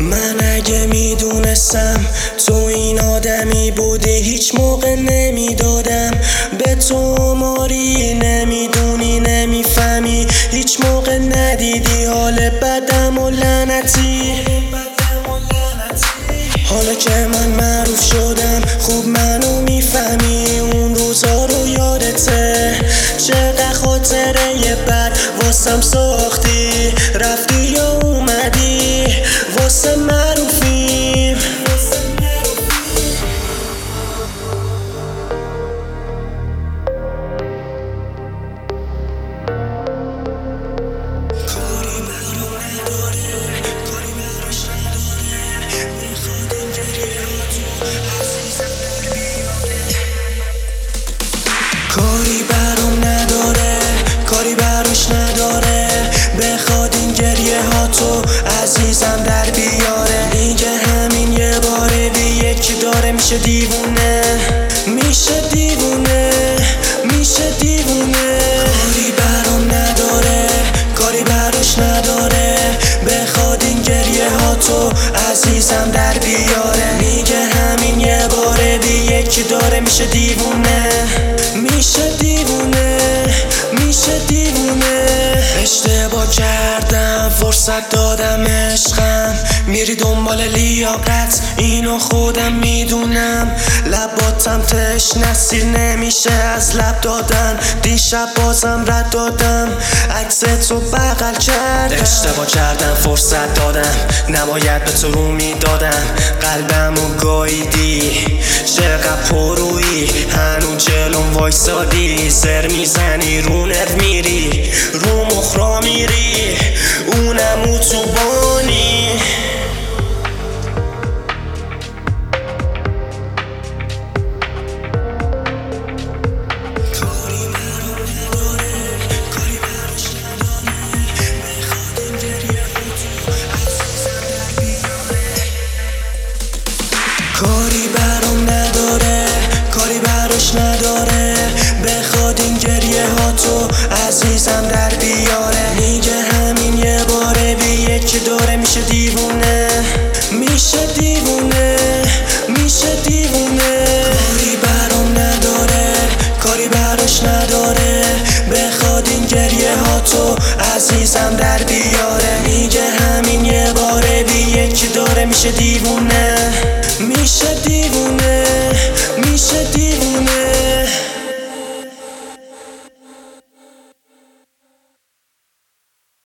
من اگه میدونستم تو این آدمی بودی هیچ موقع نمیدادم به تو آماری. نمیدونی نمیفهمی هیچ موقع ندیدی حال بدم و لعنتی. حالا که من معروف شدم خوب منو میفهمی. اون روزا رو یادته چقدر خاطره بد واسم ساختی. رفتی یا اومدی واسه معروفیم. کاری برام نداره کاری براش نداره میخواد این گریه ها تو عزیزم در بیاره. کاری برام نداره کاری براش نداره بخواد این گریه ها تو عزیزم در بیاره. میگه همین یه باره بی یکی داره میشه دیوونه میشه دیوونه میشه دیوونه. کاری برام نداره کاری براش نداره بخواد این گریه ها تو عزیزم در بیاره. میگه همین یه باره بی یکی داره میشه دیوونه میشه دیوونه میشه دیوونه. اشتباه کردم فرصت دادم عشقم میری دنبال لیاقت اینو خودم میدونم. لباتم تش نسیر نمیشه از لب دادن. دیشب بازم رد دادم عکس تو بغل کردم. اشتباه کردم فرصت دادم نباید به تو رو میدادم. قلبمو گاییدی چقدر پرویی هنو جلوم وایسادی. زر میزنی رو نت میری رو مخرا میری اونم اتوبانی. کاری برام نداره کاری براش نداره بخواد این گریه ها تو عزیزم در بیاره. میگه همین یه باره بی یکی داره میشه دیوونه میشه دیوونه میشه دیوونه. کاری برام نداره کاری براش نداره بخواد این گریه ها تو عزیزم در بیاره. میگه همین یه باره بی یکی داره میشه دیوونه میشه دیوونه